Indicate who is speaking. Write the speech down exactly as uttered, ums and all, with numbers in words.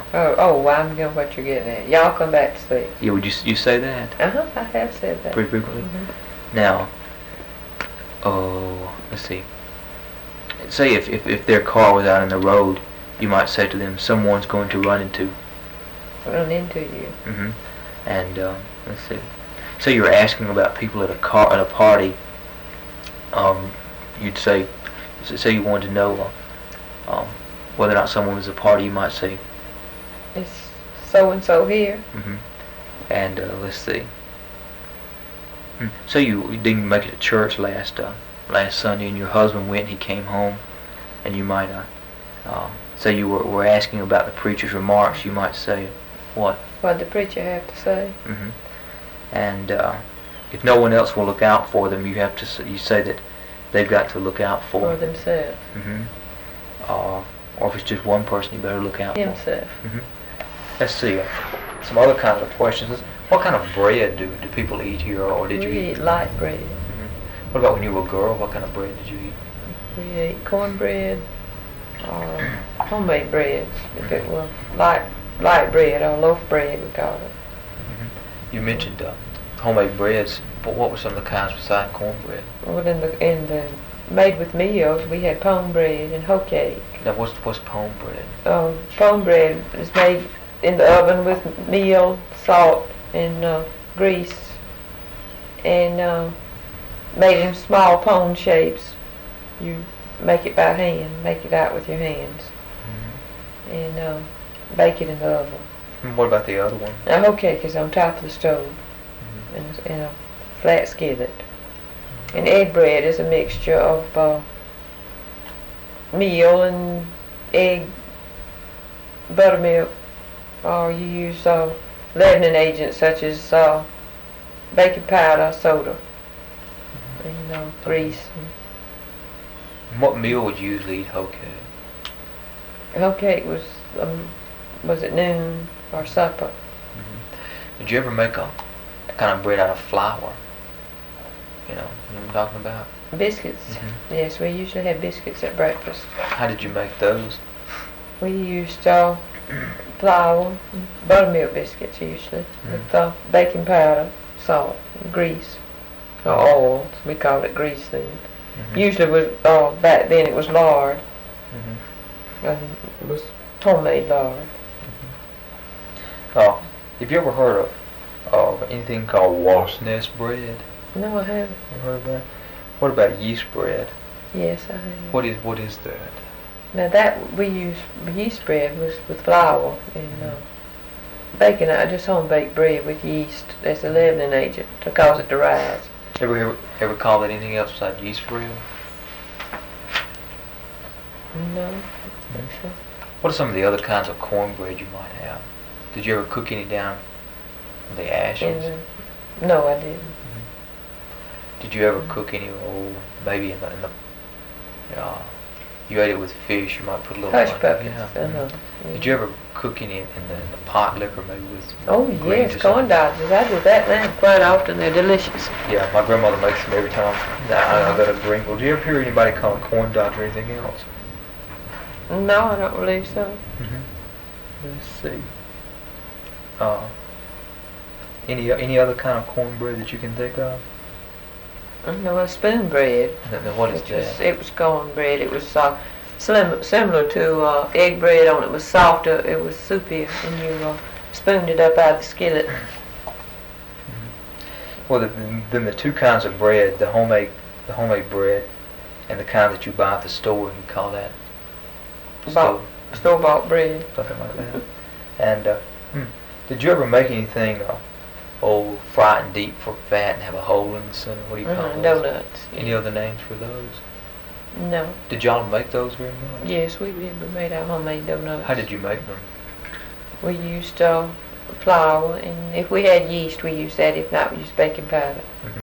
Speaker 1: Oh, oh, well, I know what you're getting at. Y'all come back to sleep.
Speaker 2: Yeah, would you you say that?
Speaker 1: Uh huh. I have said that.
Speaker 2: Pretty frequently.
Speaker 1: Mm-hmm.
Speaker 2: Now, oh, let's see. Say if, if if their car was out on the road, you might say to them, "Someone's going to run into."
Speaker 1: Run into you.
Speaker 2: Mm-hmm. And um, let's see. Say you're asking about people at a car at a party. Um, you'd say, say you wanted to know uh, um, whether or not someone was at a party. You might say,
Speaker 1: "It's so and so here."
Speaker 2: Mm-hmm. And uh, let's see. Hmm. So you, you didn't make it to church last uh, last Sunday, and your husband went. And he came home, and you might uh, um, say you were, were asking about the preacher's remarks. You might say, "What?"
Speaker 1: What did the preacher have to say?
Speaker 2: Mm-hmm. And uh, if no one else will look out for them, you have to say, you say that they've got to look out for,
Speaker 1: for themselves.
Speaker 2: Mm-hmm. Uh, or if it's just one person, you better look out
Speaker 1: himself.
Speaker 2: for himself. Mm-hmm. Let's see. Uh, some other kinds of questions. What kind of bread do, do people eat here, or did
Speaker 1: we
Speaker 2: you eat?
Speaker 1: eat light bread.
Speaker 2: Mm-hmm. What about when you were a girl? What kind of bread did you eat?
Speaker 1: We ate cornbread or homemade bread. If it were light light bread or loaf bread, we call it.
Speaker 2: Mm-hmm. You mentioned uh, homemade breads, but what were some of the kinds besides cornbread?
Speaker 1: Well, in the in the made with meals, we had pone bread and hoe cake.
Speaker 2: Now, what's what's pone bread?
Speaker 1: Uh, pone bread is made in the oven with meal, salt, and uh, grease, and uh, made in small pone shapes. You make it by hand, make it out with your hands, mm-hmm. and uh, bake it in the oven.
Speaker 2: And what about the other one?
Speaker 1: Now, hoe cake is on top of the stove, mm-hmm. in, in a flat skillet. Mm-hmm. And egg bread is a mixture of uh, meal and egg, buttermilk, or you use uh, leavening agents such as uh, baking powder, soda, mm-hmm. and uh, grease.
Speaker 2: And what meal would you usually eat hoe cake?
Speaker 1: Hoe cake was um, was at noon or supper.
Speaker 2: Mm-hmm. Did you ever make a, a kind of bread out of flour? You know, you know what I'm talking about?
Speaker 1: Biscuits. Mm-hmm. Yes, we usually had biscuits at breakfast.
Speaker 2: How did you make those?
Speaker 1: We used uh, flour, buttermilk biscuits usually, mm-hmm. with uh, baking powder, salt, grease, or oil. We called it grease then. Mm-hmm. Usually, was uh, back then it was lard. Mm-hmm. And it was homemade lard.
Speaker 2: Mm-hmm. Uh, have you ever heard of of anything called wasp nest bread?
Speaker 1: No, I haven't.
Speaker 2: You heard of that? What about yeast bread?
Speaker 1: Yes, I have.
Speaker 2: What is what is that?
Speaker 1: Now that we use yeast bread was with flour and uh, baking out just home baked bread with yeast as a leavening agent to cause it to rise.
Speaker 2: Ever ever, ever call it anything else besides yeast bread?
Speaker 1: No, I don't think so.
Speaker 2: What are some of the other kinds of cornbread you might have? Did you ever cook any down in the ashes?
Speaker 1: In the, no, I didn't.
Speaker 2: Mm-hmm. Did you ever cook any, oh, maybe in the, in the uh, you ate it with fish, you might put a little
Speaker 1: hush
Speaker 2: onion.
Speaker 1: puppies.
Speaker 2: Yeah.
Speaker 1: Uh-huh.
Speaker 2: Mm-hmm. Did you ever cook any in, in, the, in the pot liquor, maybe with
Speaker 1: Oh yes, corn dodgers. I do that now quite often. They're delicious.
Speaker 2: Yeah, my grandmother makes them every time I, I got a drink. Well, do you ever hear anybody call it corn dodger or anything else?
Speaker 1: No, I don't believe so.
Speaker 2: Mm-hmm. Let's see. Uh, any any other kind of cornbread that you can think of?
Speaker 1: No, a spoon bread.
Speaker 2: Now, what is that?
Speaker 1: Was, it was cornbread. It was uh, slim, similar to uh, egg bread, only it was softer. It was soupier, and you uh, spooned it up out of the skillet.
Speaker 2: Mm-hmm. Well, the, then the two kinds of bread, the homemade, the homemade bread, and the kind that you buy at the store, you call that
Speaker 1: Bought, store-bought bread.
Speaker 2: Something like that. And uh, hmm, did you ever make anything? Uh, Oh, fry it in deep for fat and have a hole in the center. What do you call
Speaker 1: uh-huh,
Speaker 2: those?
Speaker 1: Donuts.
Speaker 2: Any other names for those?
Speaker 1: No.
Speaker 2: Did y'all make those very much?
Speaker 1: Yes, we did. We made our homemade donuts.
Speaker 2: How did you make them?
Speaker 1: We used uh, flour, and if we had yeast, we used that. If not, we used baking powder. Mm-hmm.